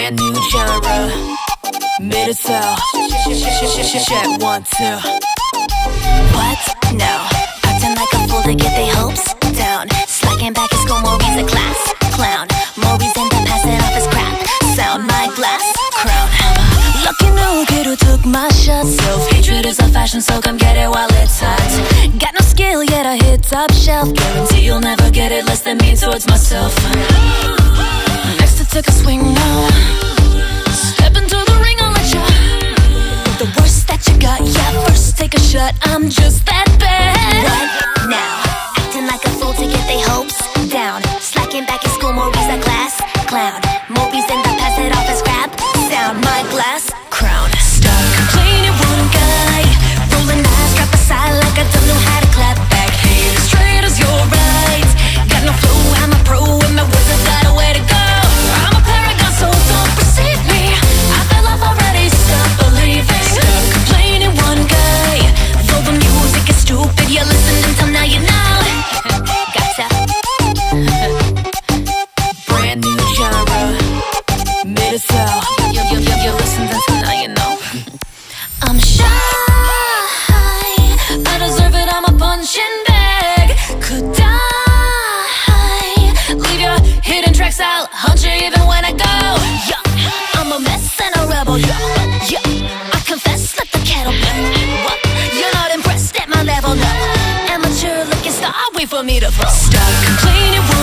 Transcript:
Brand new genre, mid as hell. Check 1, 2. What? No. Acting like a fool to get their hopes down. Slacking back in school, Maurice a class clown. Maurice end up passing off his crap. Sound my glass crown. Lucky no kid who took my shot. Self-hatred is a fashion, so come get it while it's hot. Got no skill, yet I hit top shelf. Guarantee you'll never get it less than me towards myself. Next to take a swing now. Step into the ring, I'll let ya. The worst that you got, yeah, first take a shot. I'm just that bad. What now? Acting like a fool to get their hopes down. Slacking back in school, Maurice a class clown. Maurice end up pass it off as crap. Sound my glass crown. Stop complaining, one guy. Rolling eyes, drop aside like I don't know how to clap back. Hey, straight as you're right. Got no flow, I'm a pro, and my words have got a way to go. I'm a paragon, so don't perceive me. I fell off already, stop believing. Stop complaining, one guy. Though the music is stupid, you're listening till now you know. Gotcha. Brand new genre, mid as hell. You're listening till now you know. I'm shy, I deserve it, I'm a punching bag. Could die, leave your hidden tracks, I'll hunt you even when I go. Yeah, I'm a mess and a rebel, yeah. I confess, let the kettle boil. What? You're not impressed at my level, no. Amateur looking star, wait for me to fall. Stop complaining.